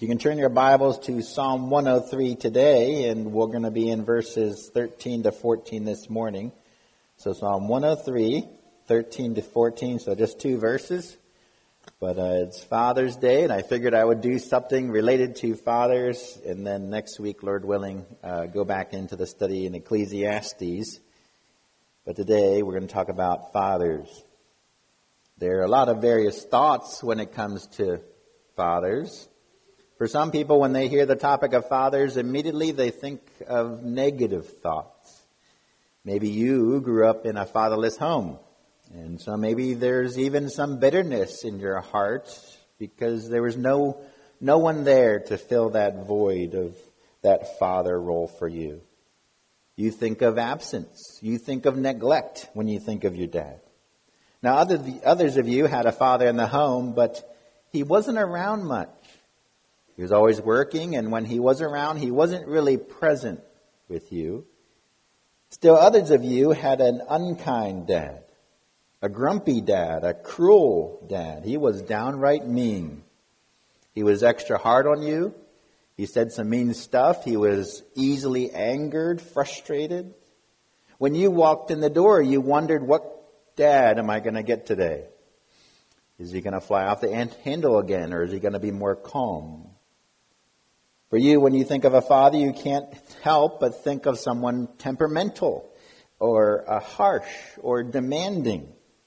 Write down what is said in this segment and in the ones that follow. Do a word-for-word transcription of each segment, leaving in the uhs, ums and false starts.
You can turn your Bibles to Psalm one oh three today, and we're going to be in verses thirteen to fourteen this morning. So Psalm one oh three, thirteen to fourteen, so just two verses. But uh, it's Father's Day, and I figured I would do something related to fathers, and then next week, Lord willing, uh, go back into the study in Ecclesiastes. But today, we're going to talk about fathers. There are a lot of various thoughts when it comes to fathers. For some people, when they hear the topic of fathers, immediately they think of negative thoughts. Maybe you grew up in a fatherless home, and so maybe there's even some bitterness in your heart because there was no no one there to fill that void of that father role for you. You think of absence. You think of neglect when you think of your dad. Now, other, others of you had a father in the home, but he wasn't around much. He was always working, and when he was around, he wasn't really present with you. Still, others of you had an unkind dad, a grumpy dad, a cruel dad. He was downright mean. He was extra hard on you. He said some mean stuff. He was easily angered, frustrated. When you walked in the door, you wondered, what dad am I going to get today? Is he going to fly off the handle again, or is he going to be more calm? For you, when you think of a father, you can't help but think of someone temperamental or uh, harsh or demanding.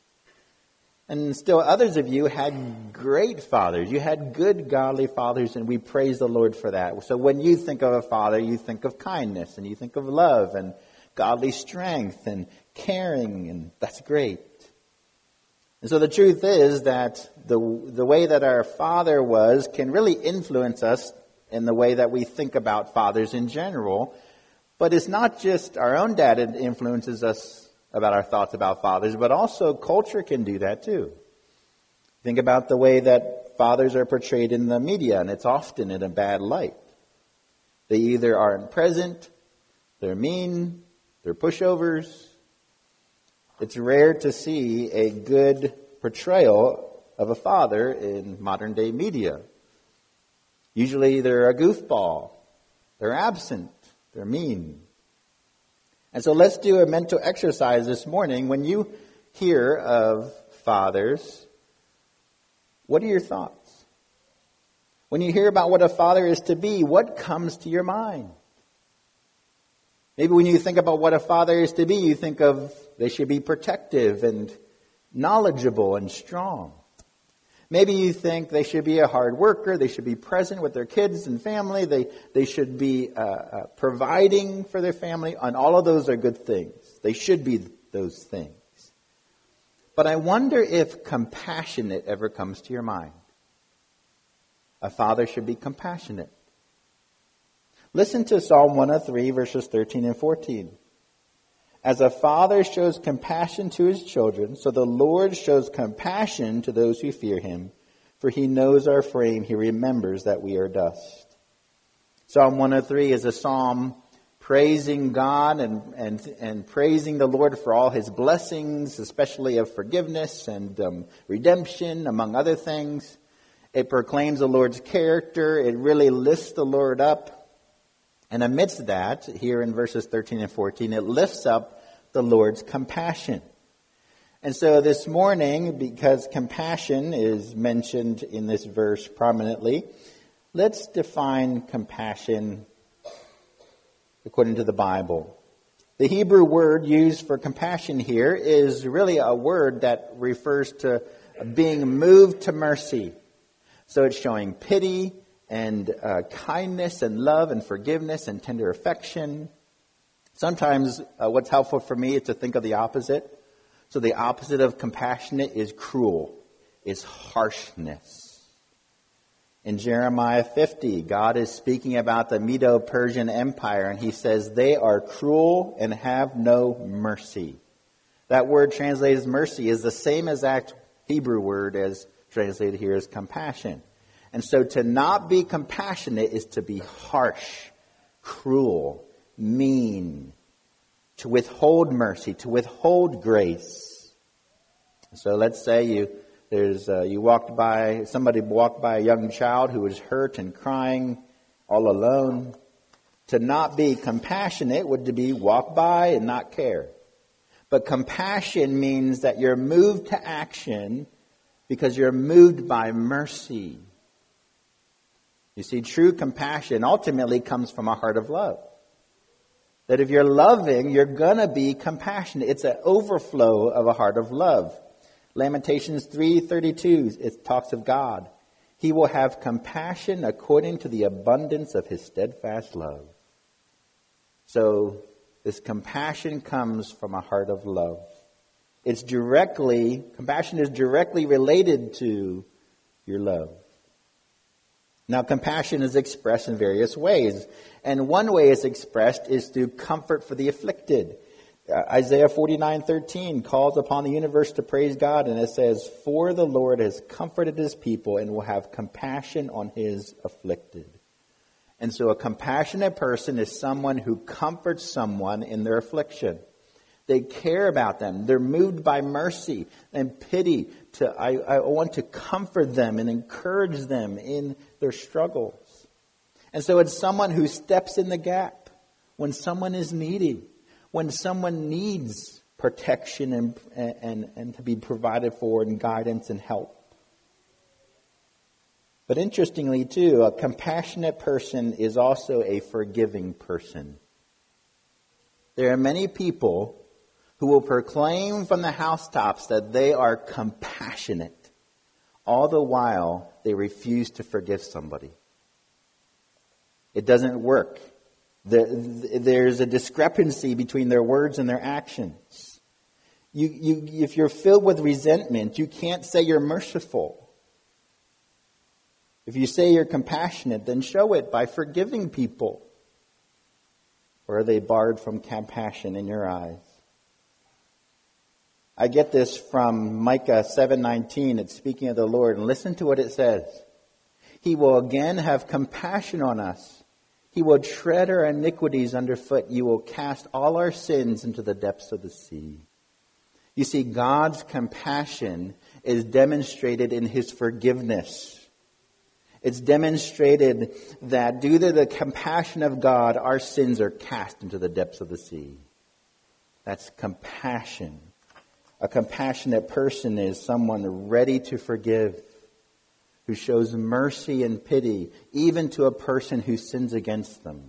And still others of you had great fathers. You had good, godly fathers, and we praise the Lord for that. So when you think of a father, you think of kindness, and you think of love and godly strength and caring, and that's great. And so the truth is that the the way that our father was can really influence us in the way that we think about fathers in general. But it's not just our own dad that influences us about our thoughts about fathers, but also culture can do that too. Think about the way that fathers are portrayed in the media, and it's often in a bad light. They either aren't present, they're mean, they're pushovers. It's rare to see a good portrayal of a father in modern day media. Usually they're a goofball, they're absent, they're mean. And so let's do a mental exercise this morning. When you hear of fathers, what are your thoughts? When you hear about what a father is to be, what comes to your mind? Maybe when you think about what a father is to be, you think of they should be protective and knowledgeable and strong. Maybe you think they should be a hard worker, they should be present with their kids and family, they, they should be uh, uh, providing for their family, and all of those are good things. They should be those things. But I wonder if compassionate ever comes to your mind. A father should be compassionate. Listen to Psalm one oh three, verses thirteen and fourteen. As a father shows compassion to his children, so the Lord shows compassion to those who fear him. For he knows our frame, he remembers that we are dust. Psalm one oh three is a psalm praising God and, and, and praising the Lord for all his blessings, especially of forgiveness and um, redemption, among other things. It proclaims the Lord's character. It really lifts the Lord up. And amidst that, here in verses thirteen and fourteen, it lifts up the Lord's compassion. And so this morning, because compassion is mentioned in this verse prominently, let's define compassion according to the Bible. The Hebrew word used for compassion here is really a word that refers to being moved to mercy. So it's showing pity and uh, kindness and love and forgiveness and tender affection. Sometimes uh, what's helpful for me is to think of the opposite. So the opposite of compassionate is cruel, is harshness. In Jeremiah fifty, God is speaking about the Medo-Persian Empire, and he says, they are cruel and have no mercy. That word translated as mercy is the same exact Hebrew word as translated here as compassion. And so to not be compassionate is to be harsh, cruel, mean, to withhold mercy, to withhold grace. So let's say you There's uh, you walked by, somebody walked by a young child who was hurt and crying all alone. To not be compassionate would to be walk by and not care. But compassion means that you're moved to action because you're moved by mercy. You see, true compassion ultimately comes from a heart of love. That if you're loving, you're going to be compassionate. It's an overflow of a heart of love. Lamentations three thirty-two, it talks of God. He will have compassion according to the abundance of his steadfast love. So this compassion comes from a heart of love. It's directly, compassion is directly related to your love. Now, compassion is expressed in various ways. And one way it's expressed is through comfort for the afflicted. Uh, Isaiah forty-nine thirteen calls upon the universe to praise God, and it says, "For the Lord has comforted his people and will have compassion on his afflicted." And so a compassionate person is someone who comforts someone in their affliction. They care about them. They're moved by mercy and pity. To I, I want to comfort them and encourage them in their struggles. And so it's someone who steps in the gap when someone is needy, when someone needs protection and, and, and to be provided for and guidance and help. But interestingly, too, a compassionate person is also a forgiving person. There are many people who will proclaim from the housetops that they are compassionate, all the while they refuse to forgive somebody. It doesn't work. There's a discrepancy between their words and their actions. You, you, if you're filled with resentment, you can't say you're merciful. If you say you're compassionate, then show it by forgiving people. Or are they barred from compassion in your eyes? I get this from Micah seven nineteen. It's speaking of the Lord. And listen to what it says. He will again have compassion on us. He will tread our iniquities underfoot. You will cast all our sins into the depths of the sea. You see, God's compassion is demonstrated in his forgiveness. It's demonstrated that due to the compassion of God, our sins are cast into the depths of the sea. That's compassion. A compassionate person is someone ready to forgive, who shows mercy and pity, even to a person who sins against them.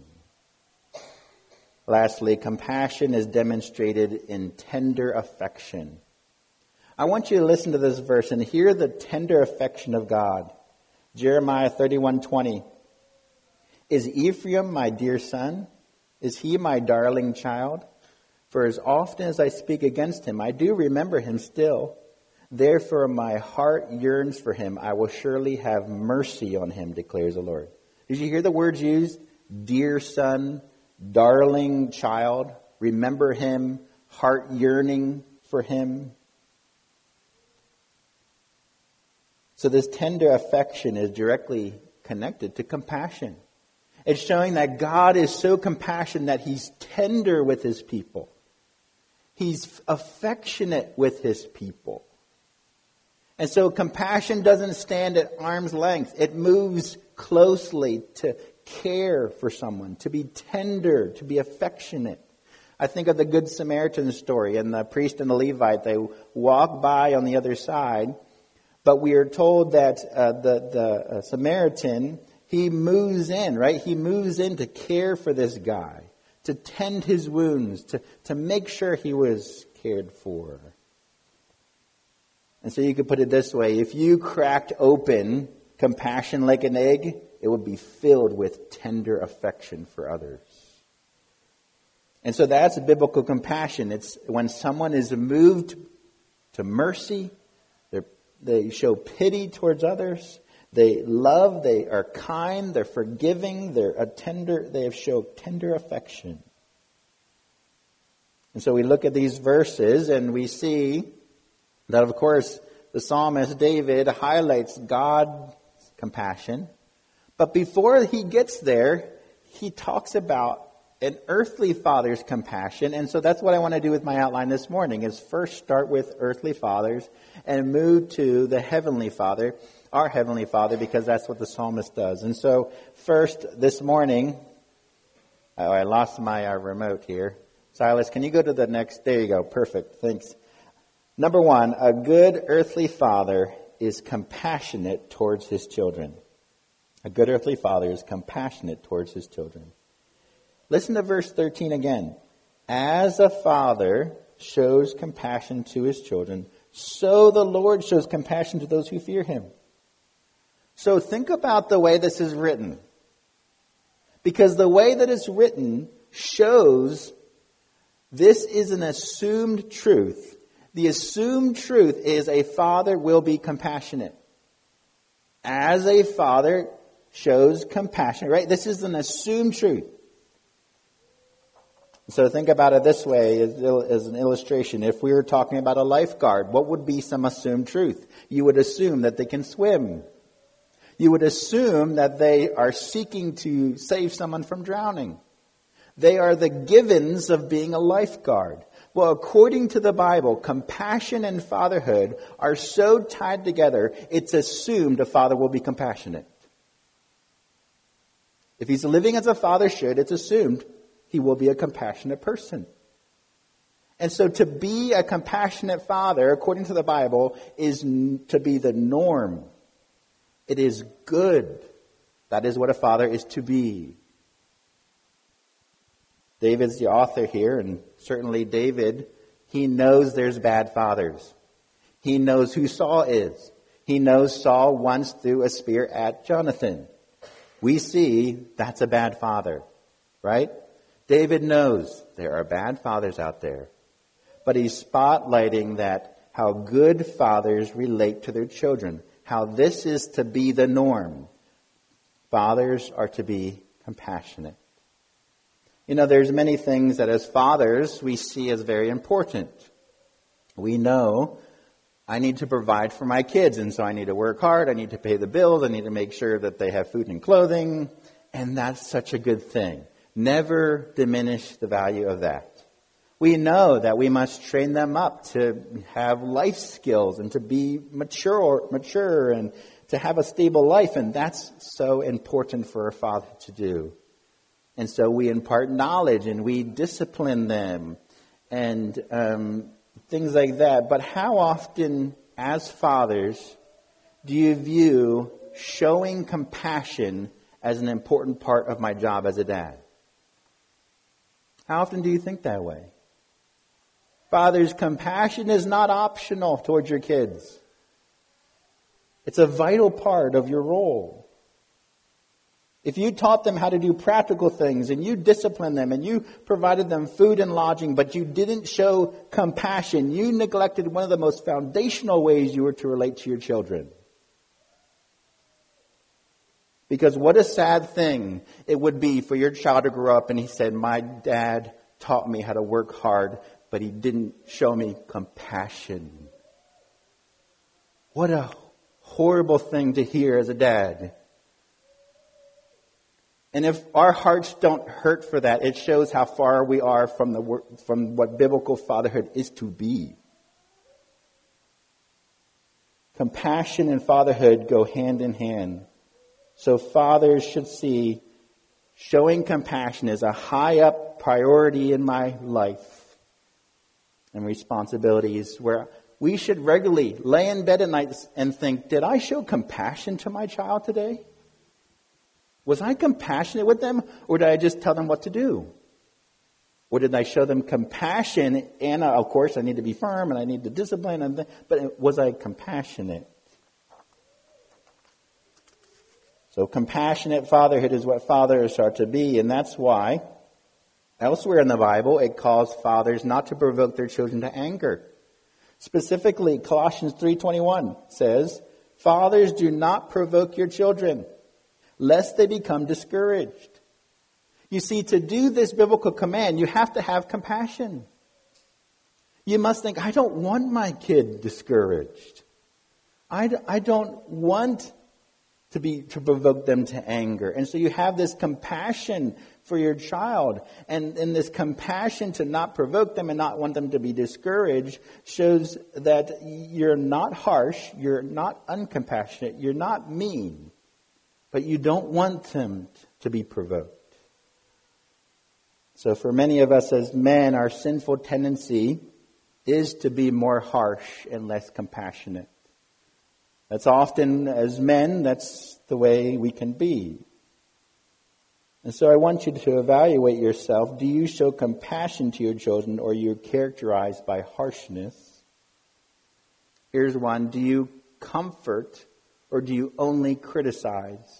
Lastly, compassion is demonstrated in tender affection. I want you to listen to this verse and hear the tender affection of God. Jeremiah thirty-one twenty. Is Ephraim my dear son? Is he my darling child? For as often as I speak against him, I do remember him still. Therefore my heart yearns for him. I will surely have mercy on him, declares the Lord. Did you hear the words used? Dear son, darling child, remember him, heart yearning for him. So this tender affection is directly connected to compassion. It's showing that God is so compassionate that he's tender with his people. He's affectionate with his people. And so compassion doesn't stand at arm's length. It moves closely to care for someone, to be tender, to be affectionate. I think of the Good Samaritan story, and the priest and the Levite, they walk by on the other side. But we are told that uh, the, the uh, Samaritan, he moves in, right? He moves in to care for this guy, to tend his wounds, to, to make sure he was cared for. And so you could put it this way. If you cracked open compassion like an egg, it would be filled with tender affection for others. And so that's biblical compassion. It's when someone is moved to mercy, they show pity towards others. They love. They are kind. They're forgiving. They're a tender. They have shown tender affection. And so we look at these verses and we see that, of course, the psalmist David highlights God's compassion. But before he gets there, he talks about an earthly father's compassion. And so that's what I want to do with my outline this morning, is first start with earthly fathers and move to the heavenly Father, our heavenly Father, because that's what the psalmist does. And so first this morning, oh, I lost my uh, remote here. Silas, can you go to the next? There you go. Perfect. Thanks. Number one, a good earthly father is compassionate towards his children. A good earthly father is compassionate towards his children. Listen to verse thirteen again. As a father shows compassion to his children, so the Lord shows compassion to those who fear him. So think about the way this is written. Because the way that it's written shows this is an assumed truth. The assumed truth is a father will be compassionate. As a father shows compassion, right? This is an assumed truth. So think about it this way as, as an illustration. If we were talking about a lifeguard, what would be some assumed truth? You would assume that they can swim. You would assume that they are seeking to save someone from drowning. They are the givens of being a lifeguard. Well, according to the Bible, compassion and fatherhood are so tied together, it's assumed a father will be compassionate. If he's living as a father should, it's assumed he will be a compassionate person. And so to be a compassionate father, according to the Bible, is to be the norm. It is good. That is what a father is to be. David's the author here, and certainly David, he knows there's bad fathers. He knows who Saul is. He knows Saul once threw a spear at Jonathan. We see that's a bad father, right? David knows there are bad fathers out there, but he's spotlighting that how good fathers relate to their children, how this is to be the norm. Fathers are to be compassionate. You know, there's many things that as fathers we see as very important. We know I need to provide for my kids, and so I need to work hard, I need to pay the bills, I need to make sure that they have food and clothing, and that's such a good thing. Never diminish the value of that. We know that we must train them up to have life skills and to be mature, mature and to have a stable life, and that's so important for a father to do. And so we impart knowledge and we discipline them and um, things like that. But how often, as fathers, do you view showing compassion as an important part of my job as a dad? How often do you think that way? Fathers, compassion is not optional towards your kids. It's a vital part of your role. If you taught them how to do practical things and you disciplined them and you provided them food and lodging, but you didn't show compassion, you neglected one of the most foundational ways you were to relate to your children. Because what a sad thing it would be for your child to grow up and he said, my dad taught me how to work hard, but he didn't show me compassion. What a horrible thing to hear as a dad. And if our hearts don't hurt for that, it shows how far we are from the from what biblical fatherhood is to be. Compassion and fatherhood go hand in hand. So fathers should see showing compassion as a high up priority in my life and responsibilities, where we should regularly lay in bed at night and think, did I show compassion to my child today? Was I compassionate with them, or did I just tell them what to do? Or did I show them compassion? And uh, of course, I need to be firm and I need to discipline. And th- but was I compassionate? So compassionate fatherhood is what fathers are to be. And that's why elsewhere in the Bible, it calls fathers not to provoke their children to anger. Specifically, Colossians three twenty-one says, fathers, do not provoke your children, lest they become discouraged. You see, to do this biblical command, you have to have compassion. You must think, I don't want my kid discouraged. I, I don't want to be to provoke them to anger. And so you have this compassion for your child. And, and this compassion to not provoke them and not want them to be discouraged shows that you're not harsh, you're not uncompassionate, you're not mean, but you don't want them to be provoked. So for many of us as men, our sinful tendency is to be more harsh and less compassionate. That's often, as men, that's the way we can be. And so I want you to evaluate yourself. Do you show compassion to your children, or are you characterized by harshness? Here's one. Do you comfort, or do you only criticize?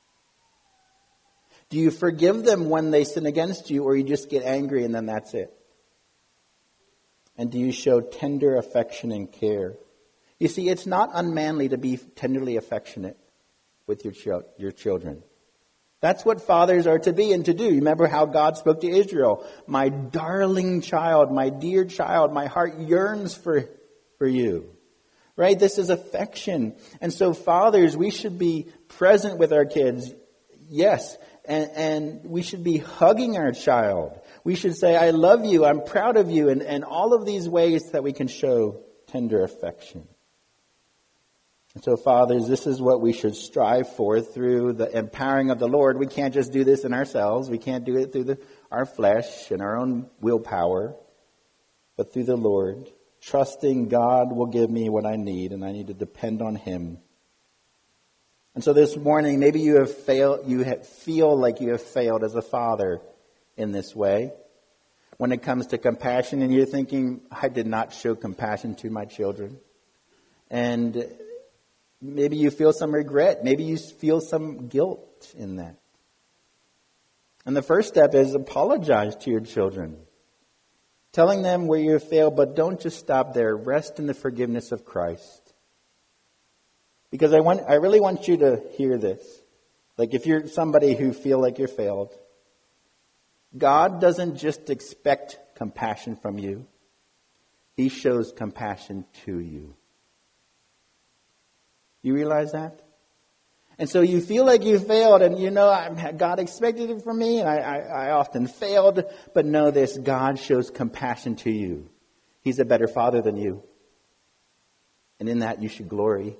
Do you forgive them when they sin against you, or you just get angry and then that's it? And do you show tender affection and care? You see, it's not unmanly to be tenderly affectionate with your ch- your children. That's what fathers are to be and to do. Remember how God spoke to Israel. My darling child, my dear child, my heart yearns for, for you. Right? This is affection. And so fathers, we should be present with our kids. Yes. And, and we should be hugging our child. We should say, I love you, I'm proud of you, and, and all of these ways that we can show tender affection. And so, fathers, this is what we should strive for through the empowering of the Lord. We can't just do this in ourselves. We can't do it through the, our flesh and our own willpower, but through the Lord, trusting God will give me what I need, and I need to depend on Him. And so this morning, maybe you have failed, you have, feel like you have failed as a father in this way. When it comes to compassion, and you're thinking, I did not show compassion to my children. And maybe you feel some regret. Maybe you feel some guilt in that. And the first step is apologize to your children. Telling them where you have failed, but don't just stop there. Rest in the forgiveness of Christ. Because I want, I really want you to hear this. Like if you're somebody who feel like you're failed, God doesn't just expect compassion from you. He shows compassion to you. You realize that? And so you feel like you failed, and you know, God expected it from me, and I, I, I often failed. But know this, God shows compassion to you. He's a better father than you. And in that you should glory.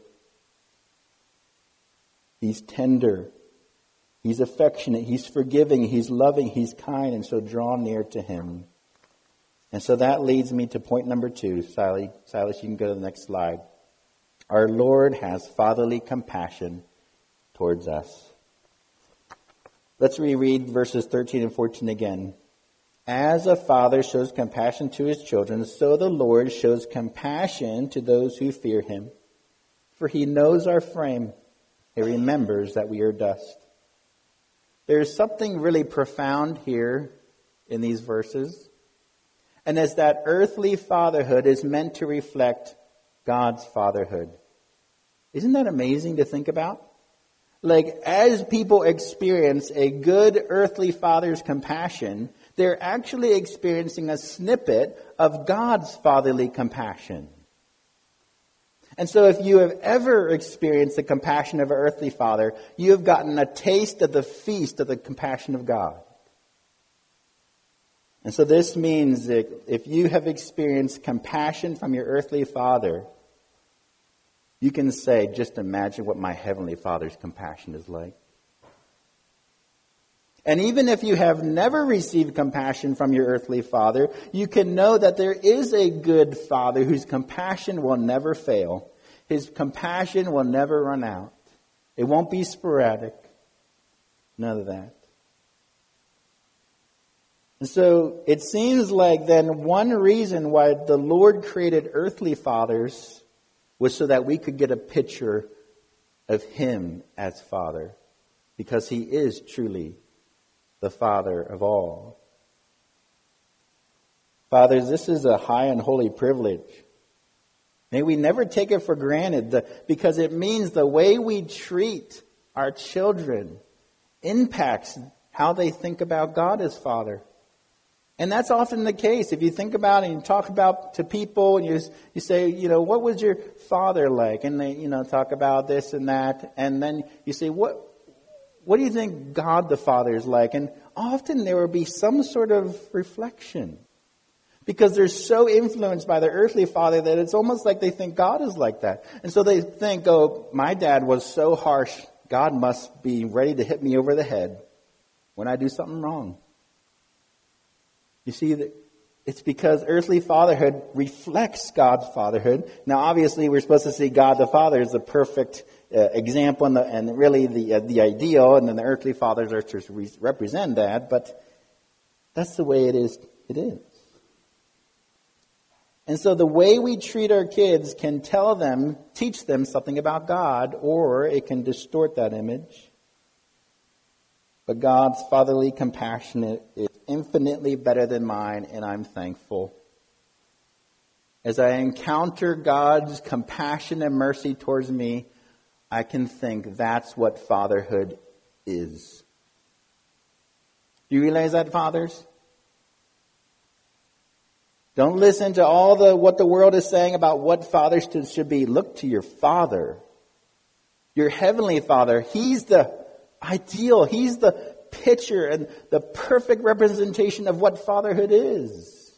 He's tender. He's affectionate. He's forgiving. He's loving. He's kind. And so draw near to Him. And so that leads me to point number two. Silas, Silas, you can go to the next slide. Our Lord has fatherly compassion towards us. Let's reread verses thirteen and fourteen again. As a father shows compassion to his children, so the Lord shows compassion to those who fear Him. For He knows our frame. He remembers that we are dust. There's something really profound here in these verses. And as that earthly fatherhood is meant to reflect God's fatherhood. Isn't that amazing to think about? Like, as people experience a good earthly father's compassion, they're actually experiencing a snippet of God's fatherly compassion. And so if you have ever experienced the compassion of an earthly father, you have gotten a taste of the feast of the compassion of God. And so this means that if you have experienced compassion from your earthly father, you can say, just imagine what my heavenly Father's compassion is like. And even if you have never received compassion from your earthly father, you can know that there is a good Father whose compassion will never fail. His compassion will never run out. It won't be sporadic. None of that. And so it seems like then one reason why the Lord created earthly fathers was so that we could get a picture of Him as Father. Because He is truly the Father of all. Fathers, this is a high and holy privilege. May we never take it for granted, the, because it means the way we treat our children impacts how they think about God as Father. And that's often the case. If you think about it and you talk about to people and you you say, you know, what was your father like? And they, you know, talk about this and that. And then you say, what what do you think God the Father is like? And often there will be some sort of reflection. Because they're so influenced by their earthly father that it's almost like they think God is like that. And so they think, oh, my dad was so harsh, God must be ready to hit me over the head when I do something wrong. You see, that it's because earthly fatherhood reflects God's fatherhood. Now, obviously, we're supposed to see God the Father as the perfect uh, example and, the, and really the uh, the ideal, and then the earthly fathers are to re- represent that. But that's the way it is. It is. And so the way we treat our kids can tell them, teach them something about God, or it can distort that image. But God's fatherly compassion is infinitely better than mine, and I'm thankful. As I encounter God's compassion and mercy towards me, I can think that's what fatherhood is. Do you realize that, fathers? Don't listen to all the what the world is saying about what fathers should be. Look to your Father, your heavenly Father. He's the ideal. He's the picture and the perfect representation of what fatherhood is.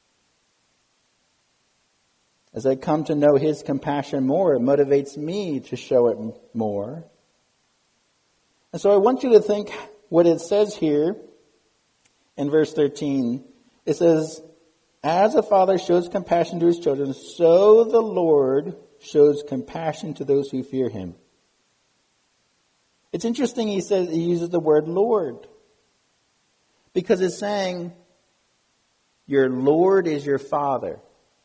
As I come to know His compassion more, it motivates me to show it more. And so I want you to think what it says here in verse thirteen. It says, as a father shows compassion to his children, so the Lord shows compassion to those who fear Him. It's interesting he says he uses the word Lord. Because it's saying your Lord is your Father.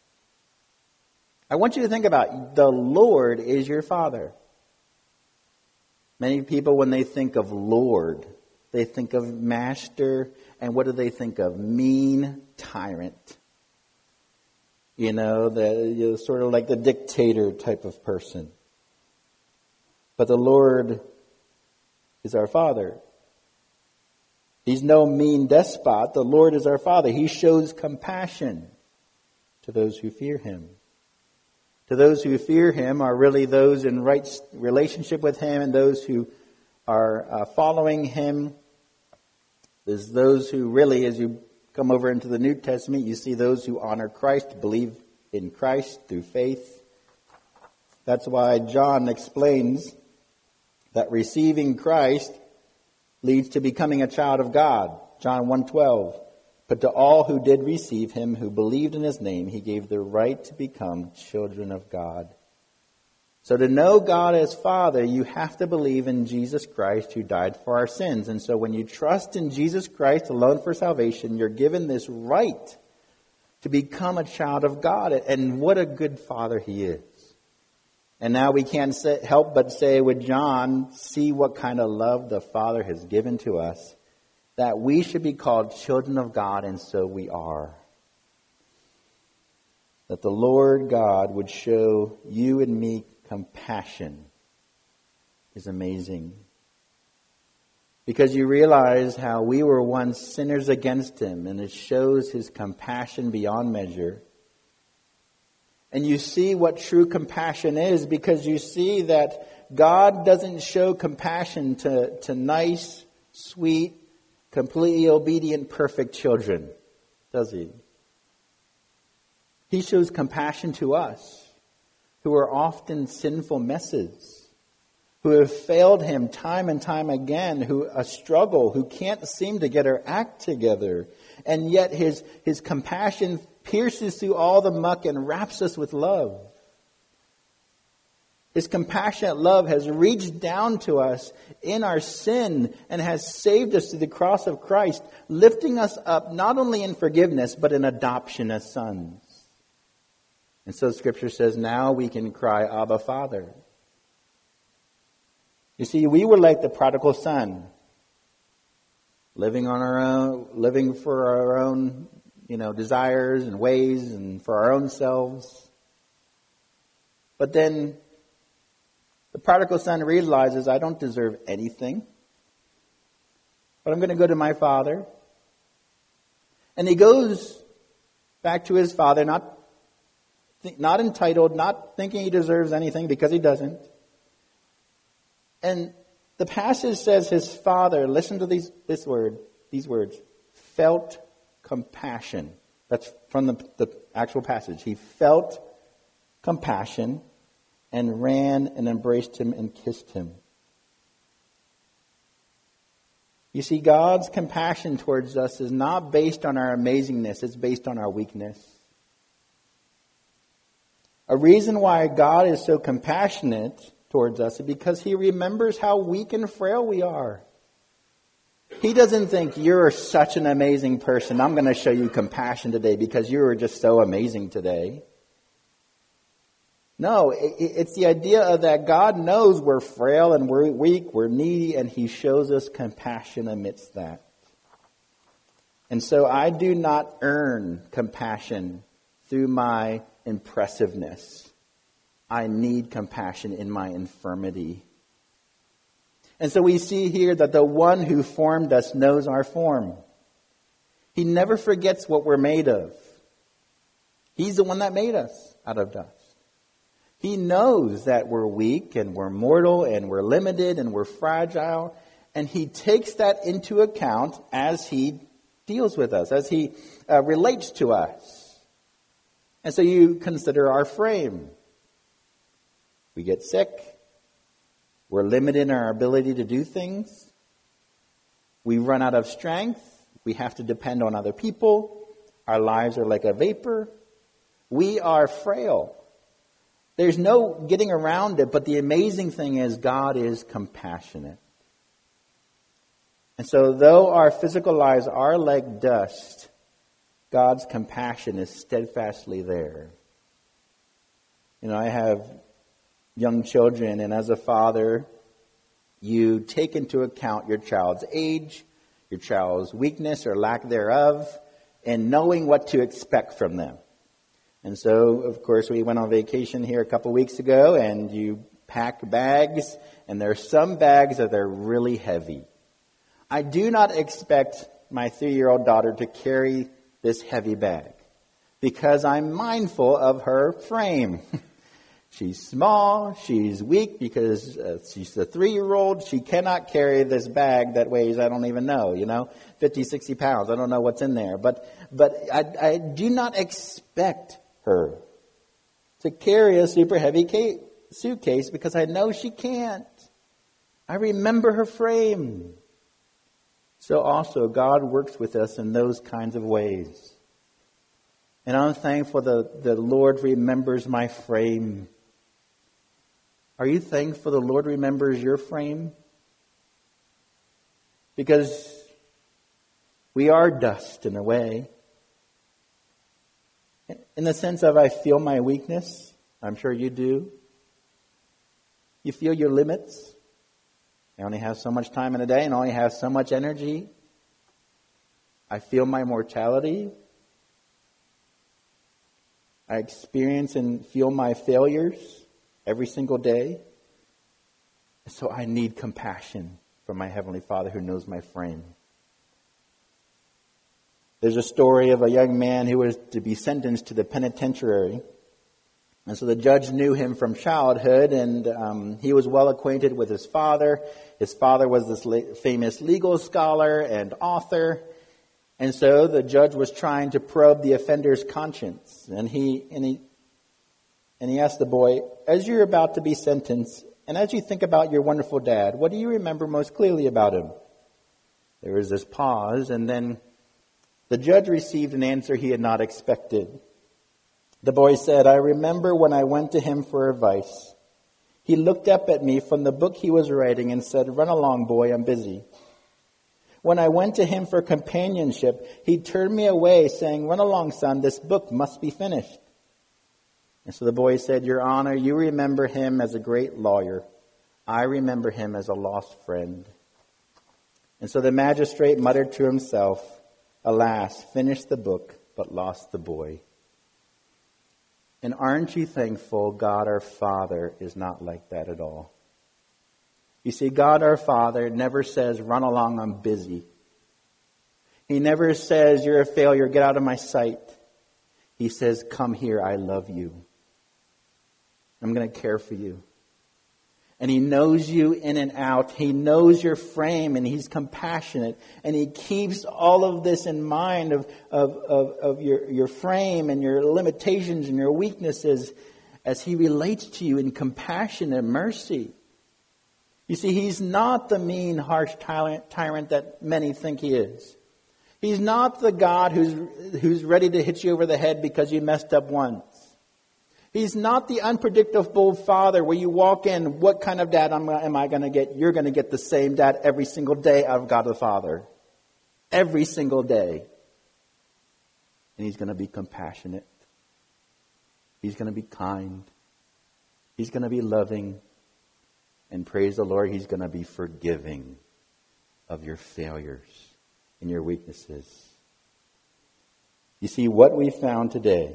I want you to think about it. The Lord is your Father. Many people, when they think of Lord, they think of master, and what do they think of? Mean tyrant. You know, the you know, sort of like the dictator type of person. But the Lord is our Father. He's no mean despot. The Lord is our Father. He shows compassion to those who fear Him. To those who fear Him are really those in right relationship with Him, and those who are uh, following Him. There's those who really, as you come over into the New Testament, you see those who honor Christ, believe in Christ through faith. That's why John explains that receiving Christ leads to becoming a child of God. John one twelve. But to all who did receive Him, who believed in His name, He gave the right to become children of God. So to know God as Father, you have to believe in Jesus Christ who died for our sins. And so when you trust in Jesus Christ alone for salvation, you're given this right to become a child of God. And what a good Father He is. And now we can't say, help but say with John, see what kind of love the Father has given to us, that we should be called children of God, and so we are. That the Lord God would show you and me compassion is amazing. Because you realize how we were once sinners against Him, and it shows His compassion beyond measure. And you see what true compassion is, because you see that God doesn't show compassion to, to nice, sweet, completely obedient, perfect children, does He? He shows compassion to us, who are often sinful messes, who have failed Him time and time again, who a struggle, who can't seem to get our act together. And yet His, His compassion pierces through all the muck and wraps us with love. His compassionate love has reached down to us in our sin and has saved us through the cross of Christ, lifting us up not only in forgiveness, but in adoption as sons. And so Scripture says now we can cry, Abba, Father. You see, we were like the prodigal son, living on our own, living for our own, you know, desires and ways and for our own selves. But then the prodigal son realizes, I don't deserve anything, but I'm going to go to my father. And he goes back to his father, not, not entitled, not thinking he deserves anything because he doesn't. And the passage says his father, listen to these, this word, these words, felt compassion. That's from the, the actual passage. He felt compassion and ran and embraced him and kissed him. You see, God's compassion towards us is not based on our amazingness. It's based on our weakness. A reason why God is so compassionate towards us is because He remembers how weak and frail we are. He doesn't think you're such an amazing person. I'm going to show you compassion today because you were just so amazing today. No, it's the idea of that God knows we're frail and we're weak, we're needy, and He shows us compassion amidst that. And so I do not earn compassion through my impressiveness. I need compassion in my infirmity. And so we see here that the one who formed us knows our form. He never forgets what we're made of. He's the one that made us out of dust. He knows that we're weak and we're mortal and we're limited and we're fragile. And He takes that into account as He deals with us, as He uh, relates to us. And so you consider our frame. We get sick. We're limited in our ability to do things. We run out of strength. We have to depend on other people. Our lives are like a vapor. We are frail. There's no getting around it, but the amazing thing is God is compassionate. And so though our physical lives are like dust, God's compassion is steadfastly there. You know, I have young children, and as a father, you take into account your child's age, your child's weakness or lack thereof, and knowing what to expect from them. And so, of course, we went on vacation here a couple weeks ago, and you pack bags, and there are some bags that are really heavy. I do not expect my three-year-old daughter to carry this heavy bag because I'm mindful of her frame. She's small, she's weak because uh, she's a three-year-old. She cannot carry this bag that weighs, I don't even know, you know, fifty, sixty pounds. I don't know what's in there. But but I, I do not expect her to carry a super heavy ca- suitcase because I know she can't. I remember her frame. So also God works with us in those kinds of ways. And I'm thankful that the Lord remembers my frame. Are you thankful the Lord remembers your frame? Because we are dust in a way. In the sense of I feel my weakness. I'm sure you do. You feel your limits. I only have so much time in a day and only have so much energy. I feel my mortality. I experience and feel my failures every single day. So I need compassion from my Heavenly Father who knows my frame. There's a story of a young man who was to be sentenced to the penitentiary. And so the judge knew him from childhood, and um, he was well acquainted with his father. His father was this la- famous legal scholar and author. And so the judge was trying to probe the offender's conscience. And he, and he, and he asked the boy, as you're about to be sentenced, and as you think about your wonderful dad, what do you remember most clearly about him? There was this pause, and then the judge received an answer he had not expected. The boy said, I remember when I went to him for advice. He looked up at me from the book he was writing and said, run along, boy, I'm busy. When I went to him for companionship, he turned me away, saying, run along, son, this book must be finished. And so the boy said, Your Honor, you remember him as a great lawyer. I remember him as a lost friend. And so the magistrate muttered to himself, alas, finished the book, but lost the boy. And aren't you thankful God our Father is not like that at all? You see, God our Father never says, run along, I'm busy. He never says, you're a failure, get out of my sight. He says, come here, I love you. I'm going to care for you. And He knows you in and out. He knows your frame, and He's compassionate. And He keeps all of this in mind of, of, of, of your, your frame and your limitations and your weaknesses as He relates to you in compassion and mercy. You see, He's not the mean, harsh tyrant, tyrant that many think He is. He's not the God who's, who's ready to hit you over the head because you messed up once. He's not the unpredictable father where you walk in, what kind of dad am I, am I going to get? You're going to get the same dad every single day out of God the Father. Every single day. And He's going to be compassionate. He's going to be kind. He's going to be loving. And praise the Lord, He's going to be forgiving of your failures and your weaknesses. You see, what we found today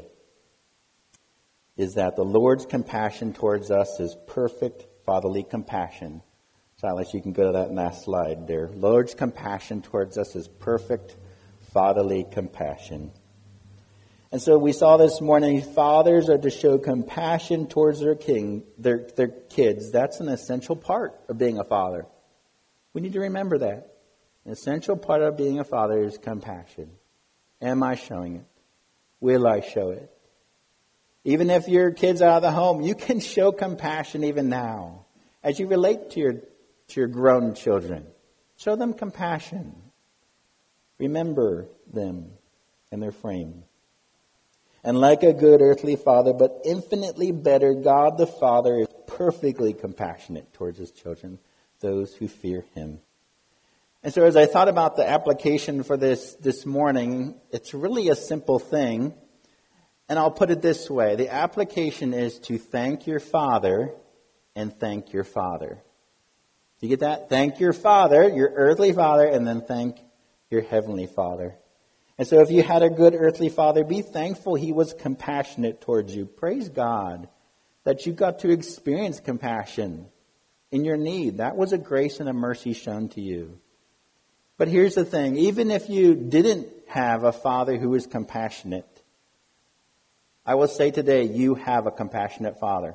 is that the Lord's compassion towards us is perfect fatherly compassion. Silas, you can go to that last slide there. Lord's compassion towards us is perfect fatherly compassion. And so we saw this morning, fathers are to show compassion towards their king, their, their kids. That's an essential part of being a father. We need to remember that. An essential part of being a father is compassion. Am I showing it? Will I show it? Even if your kid's out of the home, you can show compassion even now. As you relate to your, to your grown children, show them compassion. Remember them and their frame. And like a good earthly father, but infinitely better, God the Father is perfectly compassionate towards His children, those who fear Him. And so as I thought about the application for this this morning, it's really a simple thing. And I'll put it this way. The application is to thank your father and thank your father. You get that? Thank your father, your earthly father, and then thank your heavenly Father. And so if you had a good earthly father, be thankful He was compassionate towards you. Praise God that you got to experience compassion in your need. That was a grace and a mercy shown to you. But here's the thing. Even if you didn't have a father who was compassionate, I will say today, you have a compassionate Father.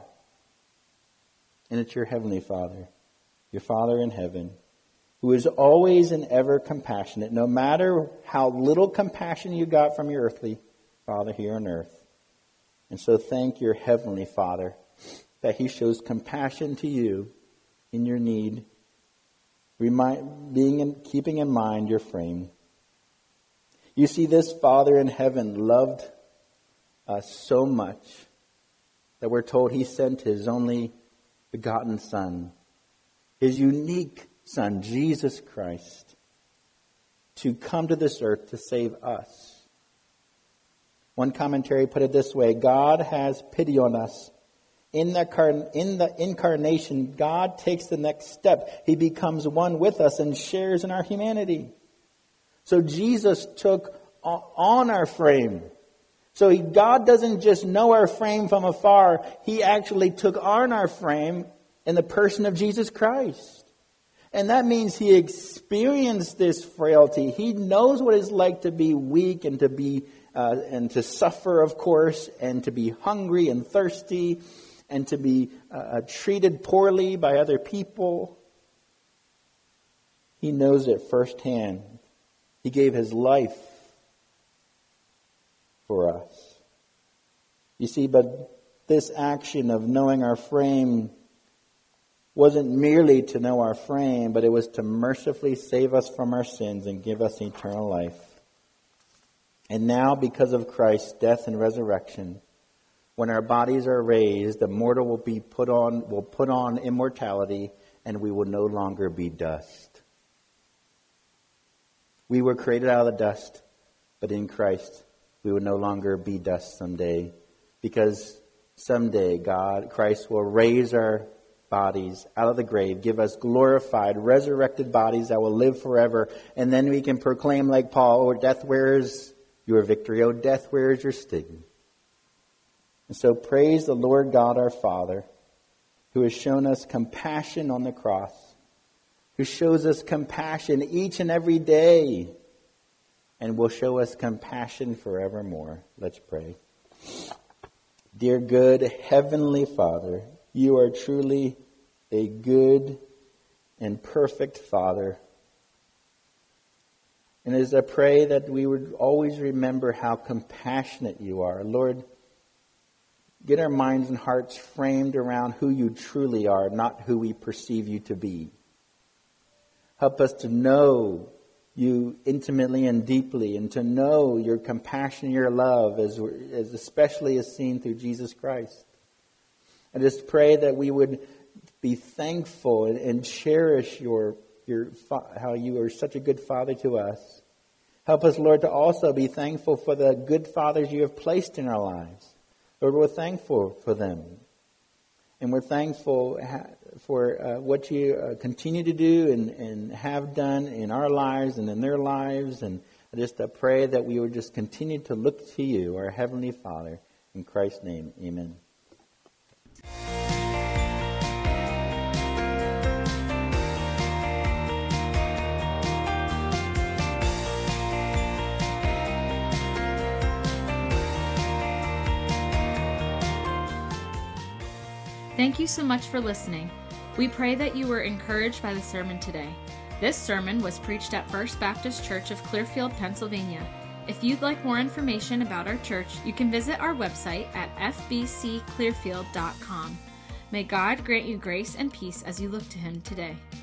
And it's your heavenly Father, your Father in heaven, who is always and ever compassionate, no matter how little compassion you got from your earthly Father here on earth. And so thank your heavenly Father that He shows compassion to you in your need, remind, being in, keeping in mind your frame. You see, this Father in heaven loved us so much that we're told He sent His only begotten Son, His unique Son, Jesus Christ, to come to this earth to save us. One commentary put it this way: God has pity on us. In the, in the incarnation, God takes the next step. He becomes one with us and shares in our humanity. So Jesus took on our frame. So he, God doesn't just know our frame from afar. He actually took on our frame in the person of Jesus Christ. And that means He experienced this frailty. He knows what it's like to be weak and to be uh, and to suffer, of course, and to be hungry and thirsty and to be uh, treated poorly by other people. He knows it firsthand. He gave His life for us. You see, but this action of knowing our frame wasn't merely to know our frame, but it was to mercifully save us from our sins and give us eternal life. And now, because of Christ's death and resurrection, when our bodies are raised, the mortal will be put on, will put on immortality, and we will no longer be dust. We were created out of the dust, but in Christ, we will no longer be dust someday, because someday God, Christ will raise our bodies out of the grave, give us glorified, resurrected bodies that will live forever, and then we can proclaim like Paul, "O death, where is your victory? O death, where is your sting?" And so praise the Lord God our Father, who has shown us compassion on the cross, who shows us compassion each and every day. and will show us compassion forevermore. Let's pray. Dear good Heavenly Father, you are truly a good and perfect Father. And as I pray that we would always remember how compassionate you are. Lord, get our minds and hearts framed around who you truly are, not who we perceive you to be. Help us to know you intimately and deeply, and to know your compassion and your love, as, as especially as seen through Jesus Christ. I just pray that we would be thankful and, and cherish your your how you are such a good Father to us. Help us, Lord, to also be thankful for the good fathers you have placed in our lives. Lord, we're thankful for them. And we're thankful for uh, what you uh, continue to do and, and have done in our lives and in their lives. And I just uh, pray that we would just continue to look to you, our Heavenly Father. In Christ's name, amen. Thank you so much for listening. We pray that you were encouraged by the sermon today. This sermon was preached at First Baptist Church of Clearfield, Pennsylvania. If you'd like more information about our church, you can visit our website at f b c clearfield dot com. May God grant you grace and peace as you look to Him today.